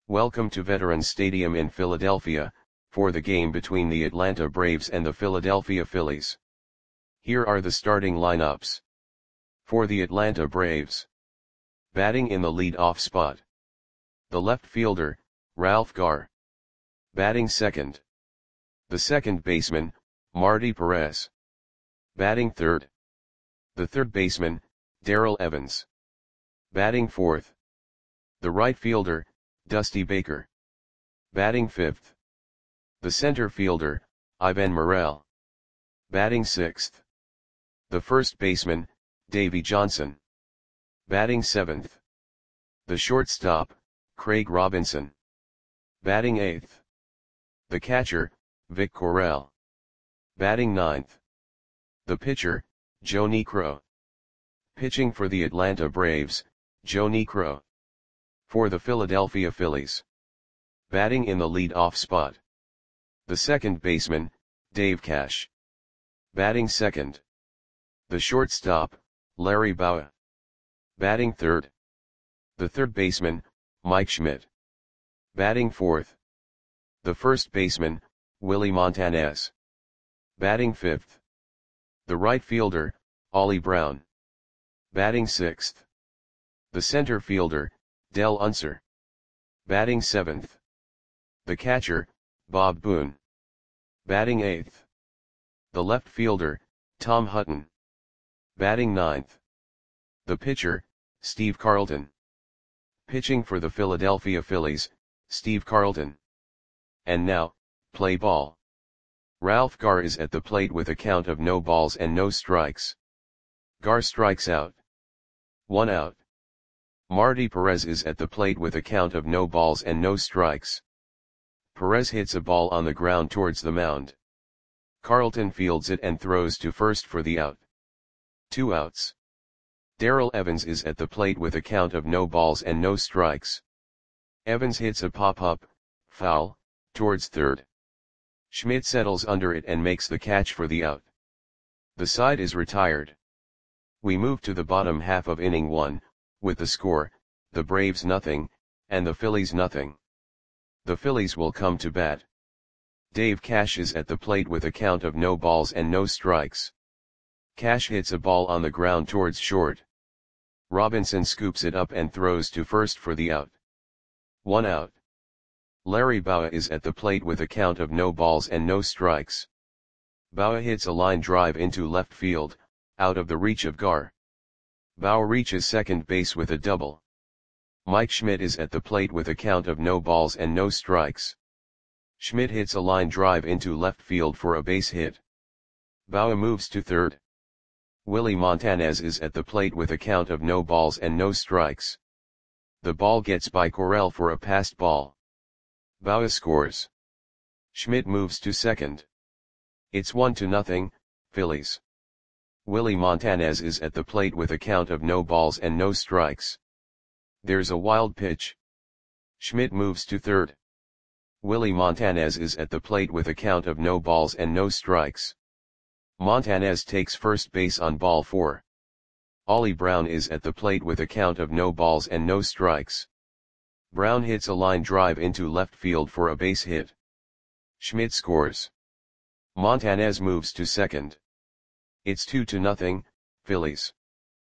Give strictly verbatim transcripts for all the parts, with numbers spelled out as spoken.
Welcome to Veterans Stadium in Philadelphia, for the game between the Atlanta Braves and the Philadelphia Phillies. Here are the starting lineups. For the Atlanta Braves. Batting in the lead-off spot. The left fielder, Ralph Garr. Batting second. The second baseman, Marty Perez. Batting third. The third baseman, Darrell Evans. Batting fourth. The right fielder, Dusty Baker. Batting fifth. The center fielder, Ivan Morel. Batting sixth. The first baseman, Davey Johnson. Batting seventh. The shortstop, Craig Robinson. Batting eighth. The catcher, Vic Correll. Batting ninth. The pitcher, Joe Niekro. Pitching for the Atlanta Braves, Joe Niekro. For the Philadelphia Phillies. Batting in the lead-off spot. The second baseman, Dave Cash. Batting second. The shortstop, Larry Bowa. Batting third. The third baseman, Mike Schmidt. Batting fourth. The first baseman, Willie Montanez. Batting fifth. The right fielder, Ollie Brown. Batting sixth. The center fielder, Del Unser. Batting seventh. The catcher, Bob Boone. Batting eighth. The left fielder, Tom Hutton. Batting ninth. The pitcher, Steve Carlton. Pitching for the Philadelphia Phillies, Steve Carlton. And now, play ball. Ralph Garr is at the plate with a count of no balls and no strikes. Garr strikes out. One out. Marty Perez is at the plate with a count of no balls and no strikes. Perez hits a ball on the ground towards the mound. Carlton fields it and throws to first for the out. Two outs. Darrell Evans is at the plate with a count of no balls and no strikes. Evans hits a pop-up, foul, towards third. Schmidt settles under it and makes the catch for the out. The side is retired. We move to the bottom half of inning one, with the score, the Braves nothing, and the Phillies nothing. The Phillies will come to bat. Dave Cash is at the plate with a count of no balls and no strikes. Cash hits a ball on the ground towards short. Robinson scoops it up and throws to first for the out. One out. Larry Bowa is at the plate with a count of no balls and no strikes. Bowa hits a line drive into left field, out of the reach of Garr. Bowa reaches second base with a double. Mike Schmidt is at the plate with a count of no balls and no strikes. Schmidt hits a line drive into left field for a base hit. Bowa moves to third. Willie Montanez is at the plate with a count of no balls and no strikes. The ball gets by Correll for a passed ball. Bowa scores. Schmidt moves to second. It's one to nothing, Phillies. Willie Montanez is at the plate with a count of no balls and no strikes. There's a wild pitch. Schmidt moves to third. Willie Montanez is at the plate with a count of no balls and no strikes. Montanez takes first base on ball four. Ollie Brown is at the plate with a count of no balls and no strikes. Brown hits a line drive into left field for a base hit. Schmidt scores. Montanez moves to second. It's two to nothing, Phillies.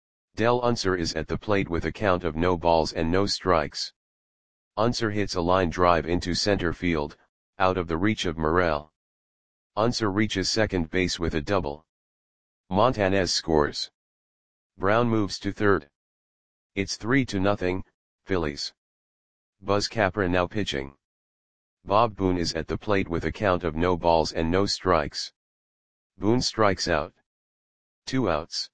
Del Unser is at the plate with a count of no balls and no strikes. Unser hits a line drive into center field, out of the reach of Morel. Unser reaches second base with a double. Montanez scores. Brown moves to third. It's three to nothing, Phillies. Buzz Capra now pitching. Bob Boone is at the plate with a count of no balls and no strikes. Boone strikes out. Two outs.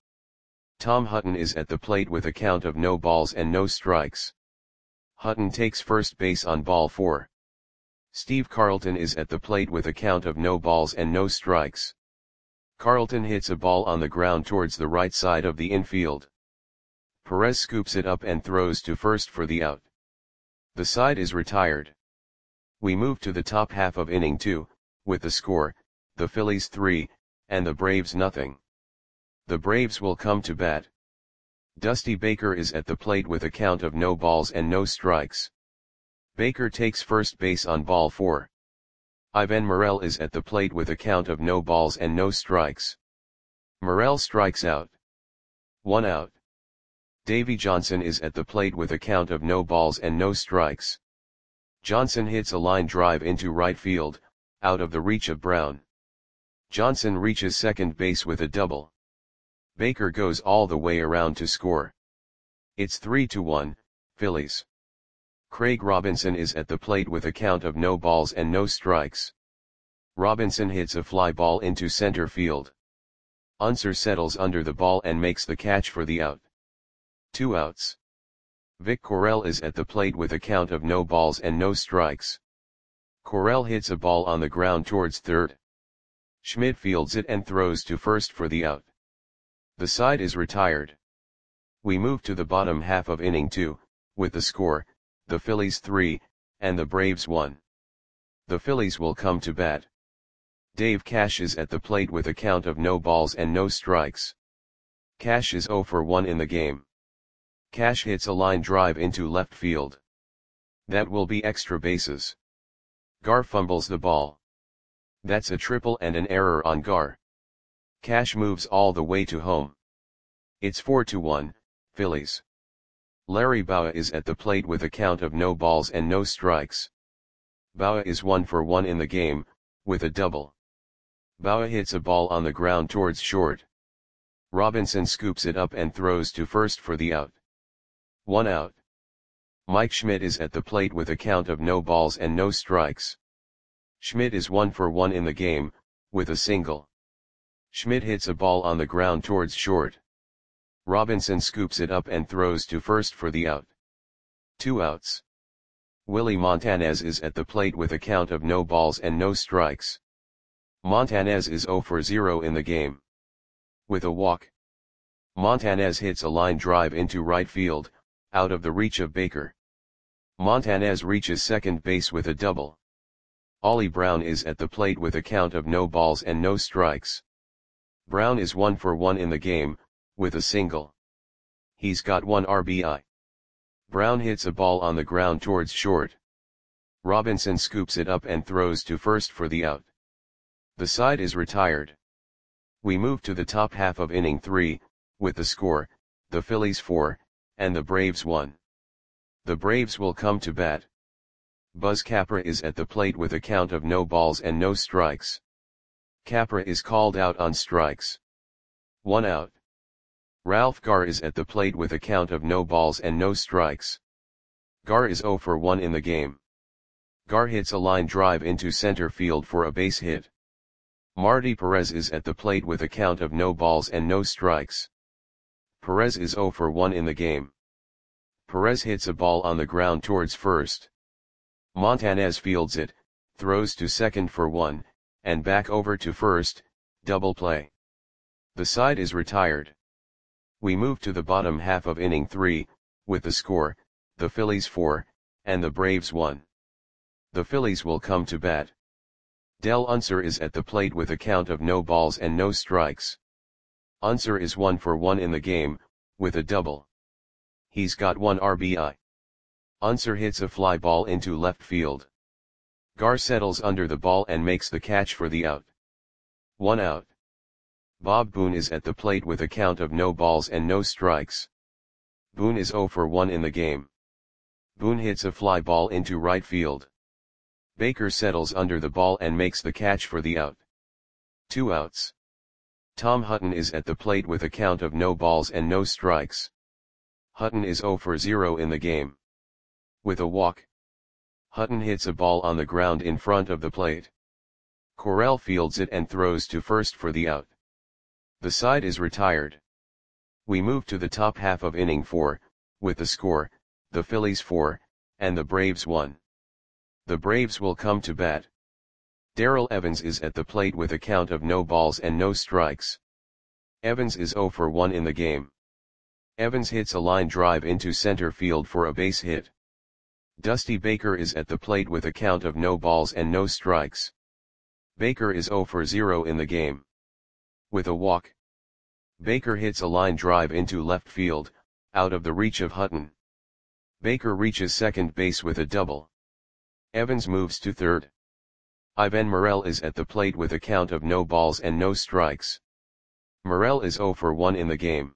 Tom Hutton is at the plate with a count of no balls and no strikes. Hutton takes first base on ball four. Steve Carlton is at the plate with a count of no balls and no strikes. Carlton hits a ball on the ground towards the right side of the infield. Perez scoops it up and throws to first for the out. The side is retired. We move to the top half of inning two, with the score, the Phillies three, and the Braves nothing. The Braves will come to bat. Dusty Baker is at the plate with a count of no balls and no strikes. Baker takes first base on ball four. Ivan Morel is at the plate with a count of no balls and no strikes. Morel strikes out. One out. Davy Johnson is at the plate with a count of no balls and no strikes. Johnson hits a line drive into right field, out of the reach of Brown. Johnson reaches second base with a double. Baker goes all the way around to score. It's three to one, Phillies. Craig Robinson is at the plate with a count of no balls and no strikes. Robinson hits a fly ball into center field. Unser settles under the ball and makes the catch for the out. Two outs. Vic Correll is at the plate with a count of no balls and no strikes. Correll hits a ball on the ground towards third. Schmidt fields it and throws to first for the out. The side is retired. We move to the bottom half of inning two, with the score, the Phillies three, and the Braves one. The Phillies will come to bat. Dave Cash is at the plate with a count of no balls and no strikes. Cash is zero for one in the game. Cash hits a line drive into left field. That will be extra bases. Gar fumbles the ball. That's a triple and an error on Gar. Cash moves all the way to home. It's four to one, Phillies. Larry Bowa is at the plate with a count of no balls and no strikes. Bowa is one for one in the game, with a double. Bowa hits a ball on the ground towards short. Robinson scoops it up and throws to first for the out. One out. Mike Schmidt is at the plate with a count of no balls and no strikes. Schmidt is one for one in the game, with a single. Schmidt hits a ball on the ground towards short. Robinson scoops it up and throws to first for the out. Two outs. Willie Montanez is at the plate with a count of no balls and no strikes. Montanez is zero for zero in the game. With a walk. Montanez hits a line drive into right field, out of the reach of Baker. Montanez reaches second base with a double. Ollie Brown is at the plate with a count of no balls and no strikes. Brown is one for one in the game, with a single. He's got one R B I. Brown hits a ball on the ground towards short. Robinson scoops it up and throws to first for the out. The side is retired. We move to the top half of inning three, with the score, the Phillies four, and the Braves one. The Braves will come to bat. Buzz Capra is at the plate with a count of no balls and no strikes. Capra is called out on strikes. One out. Ralph Gar is at the plate with a count of no balls and no strikes. Gar is zero for one in the game. Gar hits a line drive into center field for a base hit. Marty Perez is at the plate with a count of no balls and no strikes. Perez is zero for one in the game. Perez hits a ball on the ground towards first. Montanez fields it, throws to second for one, and back over to first, double play. The side is retired. We move to the bottom half of inning three, with the score, the Phillies four, and the Braves one. The Phillies will come to bat. Del Unser is at the plate with a count of no balls and no strikes. Unser is one for one in the game, with a double. He's got one R B I. Unser hits a fly ball into left field. Gar settles under the ball and makes the catch for the out. One out. Bob Boone is at the plate with a count of no balls and no strikes. Boone is zero for one in the game. Boone hits a fly ball into right field. Baker settles under the ball and makes the catch for the out. Two outs. Tom Hutton is at the plate with a count of no balls and no strikes. Hutton is zero for zero in the game. With a walk. Hutton hits a ball on the ground in front of the plate. Correll fields it and throws to first for the out. The side is retired. We move to the top half of inning four, with the score, the Phillies four, and the Braves one. The Braves will come to bat. Darrell Evans is at the plate with a count of no balls and no strikes. Evans is zero for one in the game. Evans hits a line drive into center field for a base hit. Dusty Baker is at the plate with a count of no balls and no strikes. Baker is zero for zero in the game. With a walk. Baker hits a line drive into left field, out of the reach of Hutton. Baker reaches second base with a double. Evans moves to third. Ivan Morel is at the plate with a count of no balls and no strikes. Morel is zero for one in the game.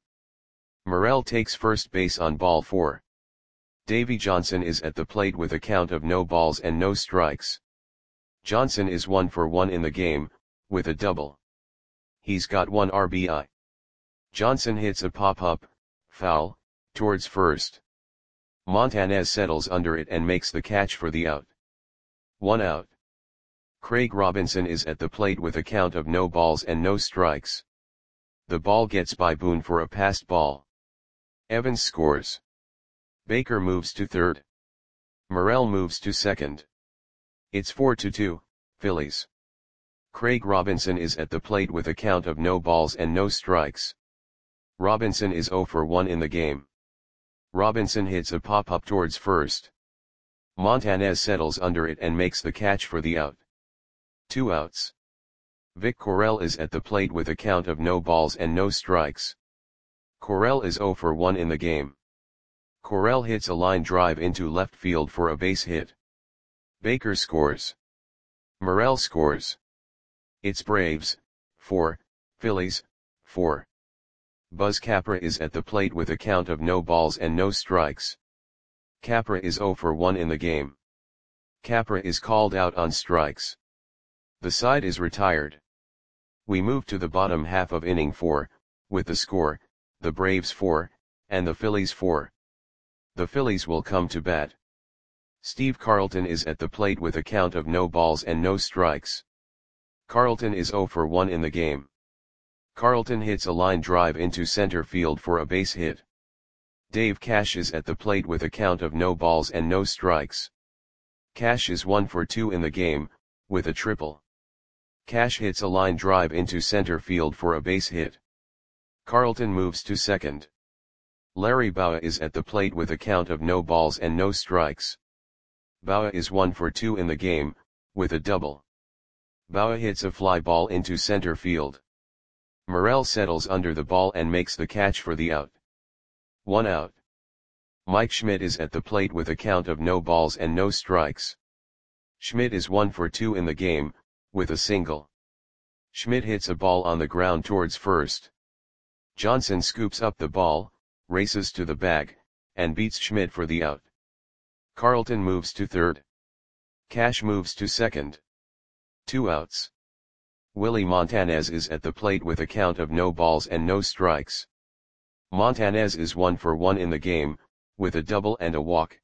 Morel takes first base on ball four. Davy Johnson is at the plate with a count of no balls and no strikes. Johnson is one for one in the game, with a double. He's got one R B I. Johnson hits a pop-up, foul, towards first. Montanez settles under it and makes the catch for the out. One out. Craig Robinson is at the plate with a count of no balls and no strikes. The ball gets by Boone for a passed ball. Evans scores. Baker moves to third. Morel moves to second. It's four to two, Phillies. Craig Robinson is at the plate with a count of no balls and no strikes. Robinson is zero for one in the game. Robinson hits a pop-up towards first. Montanez settles under it and makes the catch for the out. Two outs. Vic Correll is at the plate with a count of no balls and no strikes. Correll is zero for one in the game. Correll hits a line drive into left field for a base hit. Baker scores. Morel scores. It's Braves, four, Phillies, four. Buzz Capra is at the plate with a count of no balls and no strikes. Capra is zero for one in the game. Capra is called out on strikes. The side is retired. We move to the bottom half of inning four, with the score, the Braves four, and the Phillies four. The Phillies will come to bat. Steve Carlton is at the plate with a count of no balls and no strikes. Carlton is zero for one in the game. Carlton hits a line drive into center field for a base hit. Dave Cash is at the plate with a count of no balls and no strikes. Cash is one for two in the game, with a triple. Cash hits a line drive into center field for a base hit. Carlton moves to second. Larry Bowa is at the plate with a count of no balls and no strikes. Bowa is one for two in the game, with a double. Bowa hits a fly ball into center field. Morel settles under the ball and makes the catch for the out. One out. Mike Schmidt is at the plate with a count of no balls and no strikes. Schmidt is one for two in the game, with a single. Schmidt hits a ball on the ground towards first. Johnson scoops up the ball, races to the bag, and beats Schmidt for the out. Carlton moves to third. Cash moves to second. Two outs. Willie Montanez is at the plate with a count of no balls and no strikes. Montanez is one for one in the game, with a double and a walk.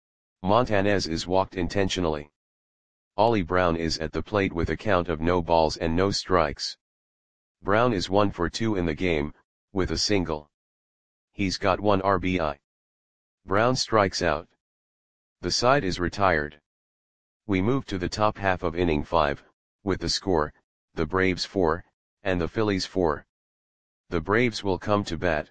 Montanez is walked intentionally. Ollie Brown is at the plate with a count of no balls and no strikes. Brown is one for two in the game, with a single. He's got one R B I. Brown strikes out. The side is retired. We move to the top half of inning five, with the score, the Braves four, and the Phillies four. The Braves will come to bat.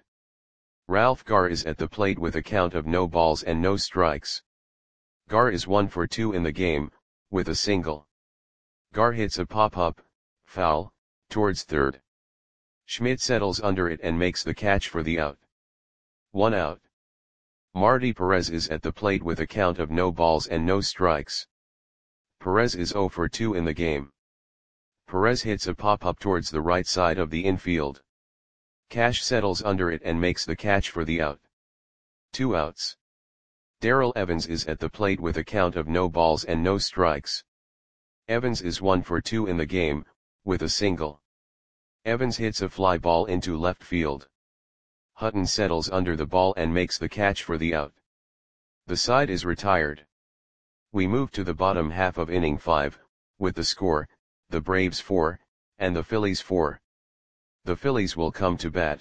Ralph Garr is at the plate with a count of no balls and no strikes. Garr is one for two in the game, with a single. Garr hits a pop-up, foul, towards third. Schmidt settles under it and makes the catch for the out. One out. Marty Perez is at the plate with a count of no balls and no strikes. Perez is zero for two in the game. Perez hits a pop-up towards the right side of the infield. Cash settles under it and makes the catch for the out. Two outs. Darrell Evans is at the plate with a count of no balls and no strikes. Evans is one for two in the game, with a single. Evans hits a fly ball into left field. Hutton settles under the ball and makes the catch for the out. The side is retired. We move to the bottom half of inning five, with the score, the Braves four, and the Phillies four. The Phillies will come to bat.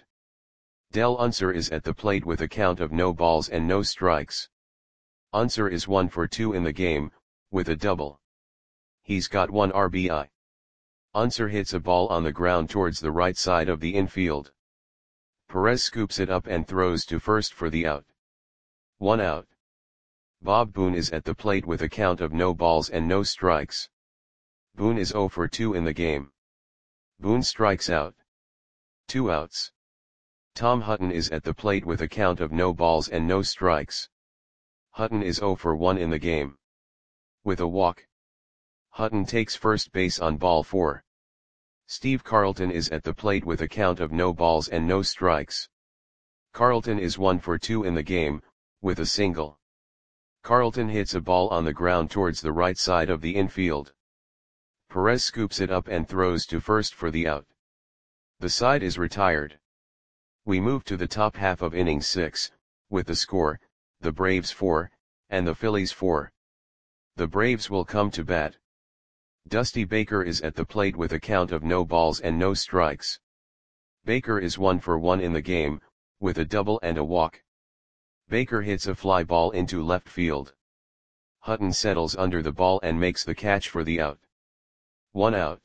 Del Unser is at the plate with a count of no balls and no strikes. Unser is one for two in the game, with a double. He's got one R B I. Unser hits a ball on the ground towards the right side of the infield. Perez scoops it up and throws to first for the out. One out. Bob Boone is at the plate with a count of no balls and no strikes. Boone is zero for two in the game. Boone strikes out. Two outs. Tom Hutton is at the plate with a count of no balls and no strikes. Hutton is zero for one in the game. With a walk. Hutton takes first base on ball four. Steve Carlton is at the plate with a count of no balls and no strikes. Carlton is one for two in the game, with a single. Carlton hits a ball on the ground towards the right side of the infield. Perez scoops it up and throws to first for the out. The side is retired. We move to the top half of inning six, with the score, the Braves four, and the Phillies four. The Braves will come to bat. Dusty Baker is at the plate with a count of no balls and no strikes. Baker is one for one in the game, with a double and a walk. Baker hits a fly ball into left field. Hutton settles under the ball and makes the catch for the out. One out.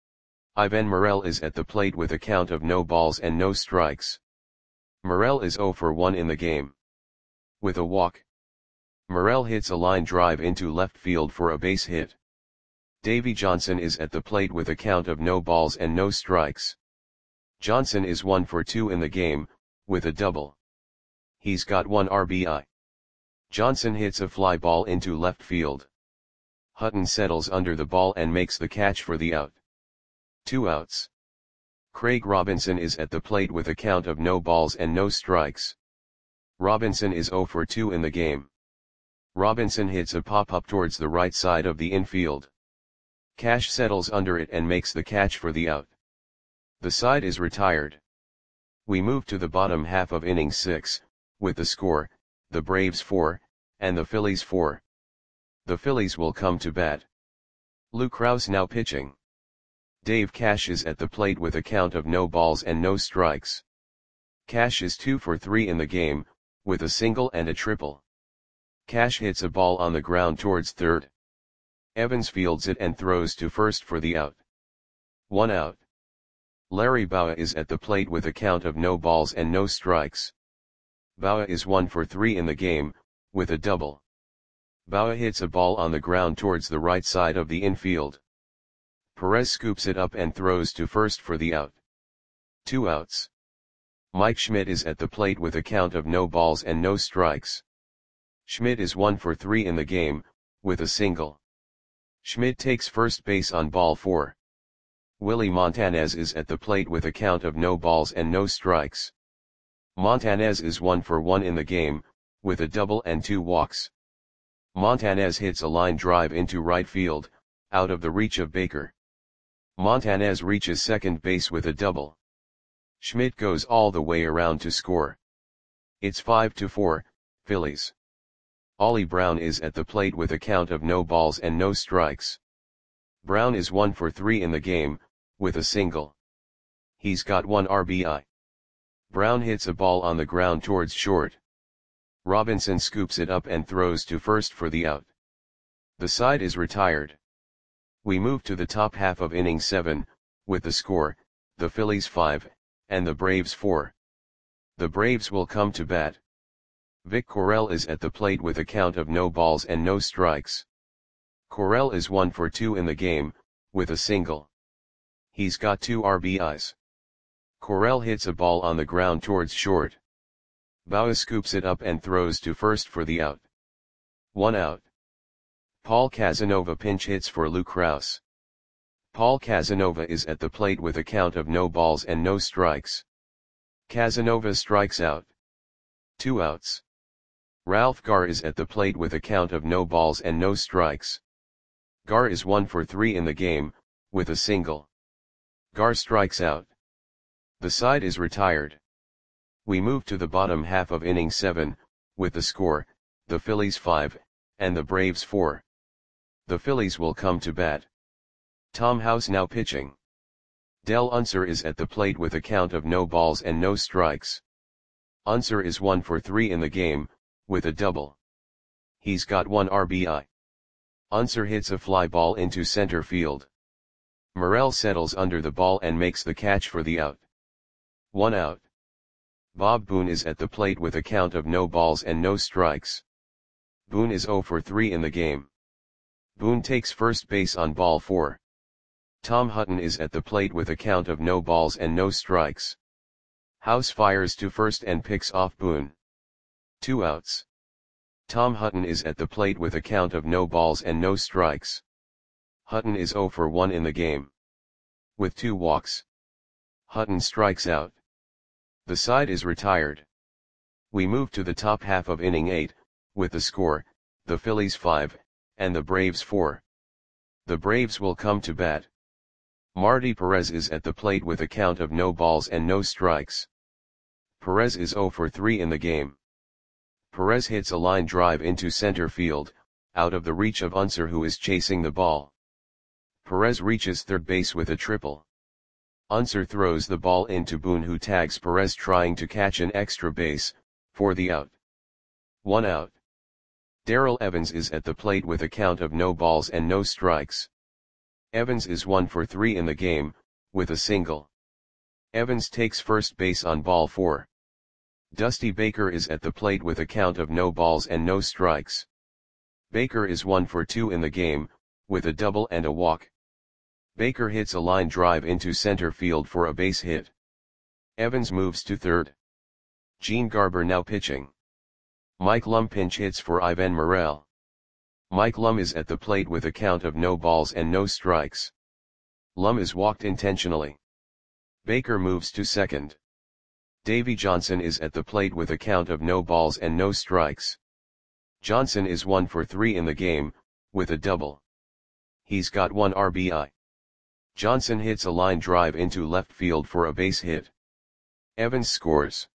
Ivan Morel is at the plate with a count of no balls and no strikes. Morel is zero for one in the game. With a walk. Morel hits a line drive into left field for a base hit. Davy Johnson is at the plate with a count of no balls and no strikes. Johnson is one for two in the game, with a double. He's got one R B I. Johnson hits a fly ball into left field. Hutton settles under the ball and makes the catch for the out. Two outs. Craig Robinson is at the plate with a count of no balls and no strikes. Robinson is zero for two in the game. Robinson hits a pop-up towards the right side of the infield. Cash settles under it and makes the catch for the out. The side is retired. We move to the bottom half of inning six, with the score, the Braves four, and the Phillies four. The Phillies will come to bat. Lou Krause now pitching. Dave Cash is at the plate with a count of no balls and no strikes. Cash is two for three in the game, with a single and a triple. Cash hits a ball on the ground towards third. Evans fields it and throws to first for the out. One out. Larry Bowa is at the plate with a count of no balls and no strikes. Bowa is one for three in the game, with a double. Bowa hits a ball on the ground towards the right side of the infield. Perez scoops it up and throws to first for the out. Two outs. Mike Schmidt is at the plate with a count of no balls and no strikes. Schmidt is one for three in the game, with a single. Schmidt takes first base on ball four. Willie Montanez is at the plate with a count of no balls and no strikes. Montanez is one for one in the game, with a double and two walks. Montanez hits a line drive into right field, out of the reach of Baker. Montanez reaches second base with a double. Schmidt goes all the way around to score. It's five to four, Phillies. Ollie Brown is at the plate with a count of no balls and no strikes. Brown is one for three in the game, with a single. He's got one R B I. Brown hits a ball on the ground towards short. Robinson scoops it up and throws to first for the out. The side is retired. We move to the top half of inning seven, with the score, the Phillies five, and the Braves four. The Braves will come to bat. Vic Correll is at the plate with a count of no balls and no strikes. Correll is one for two in the game, with a single. He's got two R B Is. Correll hits a ball on the ground towards short. Bowa scoops it up and throws to first for the out. One out. Paul Casanova pinch hits for Lou Krause. Paul Casanova is at the plate with a count of no balls and no strikes. Casanova strikes out. Two outs. Ralph Garr is at the plate with a count of no balls and no strikes. Garr is one for three in the game, with a single. Garr strikes out. The side is retired. We move to the bottom half of inning seven, with the score, the Phillies five, and the Braves four. The Phillies will come to bat. Tom House now pitching. Del Unser is at the plate with a count of no balls and no strikes. Unser is one for three in the game, with a double. He's got one R B I. Unser hits a fly ball into center field. Morel settles under the ball and makes the catch for the out. One out. Bob Boone is at the plate with a count of no balls and no strikes. Boone is zero for three in the game. Boone takes first base on ball four. Tom Hutton is at the plate with a count of no balls and no strikes. House fires to first and picks off Boone. Two outs. Tom Hutton is at the plate with a count of no balls and no strikes. Hutton is zero for one in the game. With two walks, Hutton strikes out. The side is retired. We move to the top half of inning eight, with the score, the Phillies five, and the Braves four. The Braves will come to bat. Marty Perez is at the plate with a count of no balls and no strikes. Perez is zero for three in the game. Perez hits a line drive into center field, out of the reach of Unser, who is chasing the ball. Perez reaches third base with a triple. Unser throws the ball into Boone, who tags Perez trying to catch an extra base, for the out. One out. Darrell Evans is at the plate with a count of no balls and no strikes. Evans is one for three in the game, with a single. Evans takes first base on ball four. Dusty Baker is at the plate with a count of no balls and no strikes. Baker is one for two in the game, with a double and a walk. Baker hits a line drive into center field for a base hit. Evans moves to third. Gene Garber now pitching. Mike Lum pinch hits for Ivan Morel. Mike Lum is at the plate with a count of no balls and no strikes. Lum is walked intentionally. Baker moves to second. Davy Johnson is at the plate with a count of no balls and no strikes. Johnson is one for three in the game, with a double. He's got one R B I. Johnson hits a line drive into left field for a base hit. Evans scores.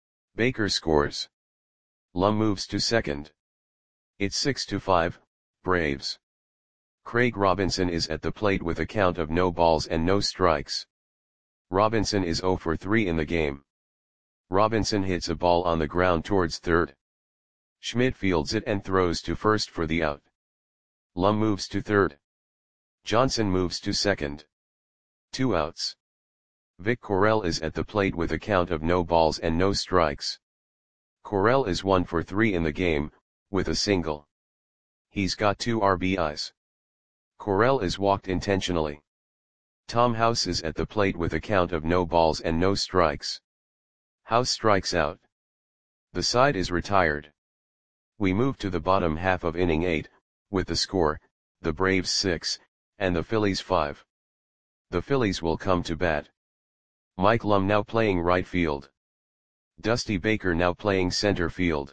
Baker scores. Lum moves to second. It's six to five, Braves. Craig Robinson is at the plate with a count of no balls and no strikes. Robinson is zero for three in the game. Robinson hits a ball on the ground towards third. Schmidt fields it and throws to first for the out. Lum moves to third. Johnson moves to second. Two outs. Vic Correll is at the plate with a count of no balls and no strikes. Correll is one for three in the game, with a single. He's got two R B Is. Correll is walked intentionally. Tom House is at the plate with a count of no balls and no strikes. House strikes out. The side is retired. We move to the bottom half of inning eight, with the score, the Braves six, and the Phillies five. The Phillies will come to bat. Mike Lum now playing right field. Dusty Baker now playing center field.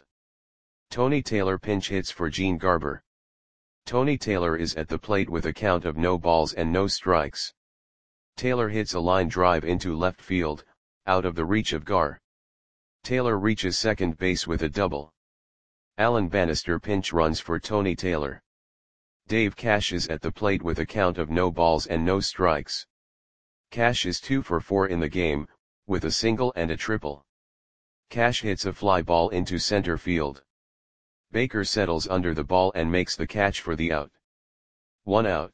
Tony Taylor pinch hits for Gene Garber. Tony Taylor is at the plate with a count of no balls and no strikes. Taylor hits a line drive into left field, out of the reach of Gar. Taylor reaches second base with a double. Alan Bannister pinch runs for Tony Taylor. Dave Cash is at the plate with a count of no balls and no strikes. Cash is two for four in the game, with a single and a triple. Cash hits a fly ball into center field. Baker settles under the ball and makes the catch for the out. One out.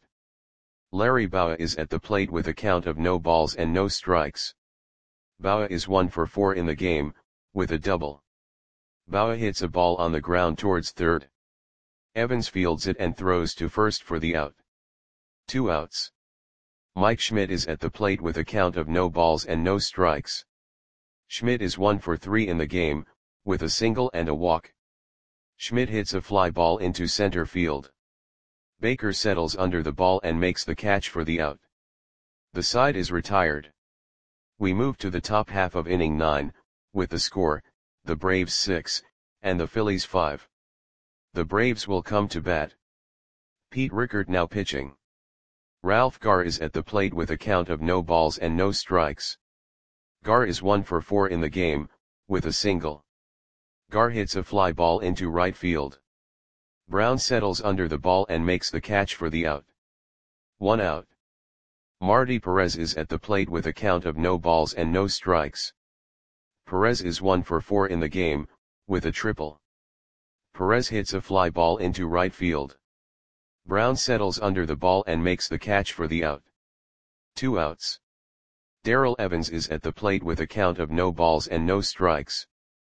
Larry Bowa is at the plate with a count of no balls and no strikes. Bowa is one for four in the game, with a double. Bowa hits a ball on the ground towards third. Evans fields it and throws to first for the out. Two outs. Mike Schmidt is at the plate with a count of no balls and no strikes. Schmidt is one for three in the game, with a single and a walk. Schmidt hits a fly ball into center field. Baker settles under the ball and makes the catch for the out. The side is retired. We move to the top half of inning nine, with the score, the Braves six, and the Phillies five. The Braves will come to bat. Pete Rickard now pitching. Ralph Gar is at the plate with a count of no balls and no strikes. Gar is one for four in the game, with a single. Gar hits a fly ball into right field. Brown settles under the ball and makes the catch for the out. One out. Marty Perez is at the plate with a count of no balls and no strikes. Perez is one for four in the game, with a triple. Perez hits a fly ball into right field. Brown settles under the ball and makes the catch for the out. Two outs. Darrell Evans is at the plate with a count of no balls and no strikes.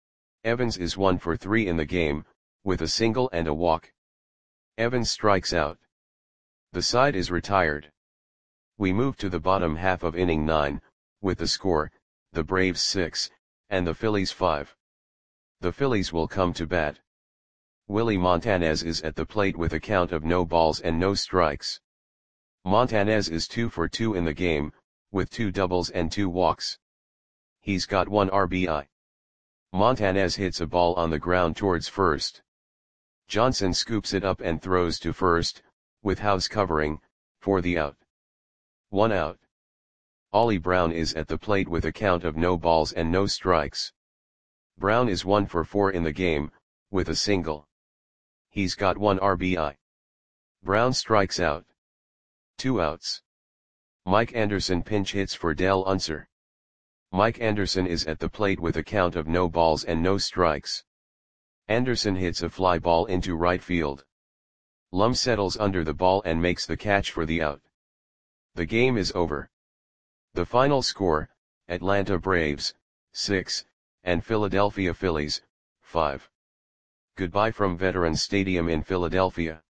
Evans is one for three in the game, with a single and a walk. Evans strikes out. The side is retired. We move to the bottom half of inning nine, with the score, the Braves six, and the Phillies five. The Phillies will come to bat. Willie Montanez is at the plate with a count of no balls and no strikes. Montanez is two for two in the game, with two doubles and two walks. He's got one R B I. Montanez hits a ball on the ground towards first. Johnson scoops it up and throws to first, with House covering, for the out. One out. Ollie Brown is at the plate with a count of no balls and no strikes. Brown is one for four in the game, with a single. He's got one R B I. Brown strikes out. Two outs. Mike Anderson pinch hits for Dell Unser. Mike Anderson is at the plate with a count of no balls and no strikes. Anderson hits a fly ball into right field. Lum settles under the ball and makes the catch for the out. The game is over. The final score, Atlanta Braves, six, and Philadelphia Phillies, five. Goodbye from Veterans Stadium in Philadelphia.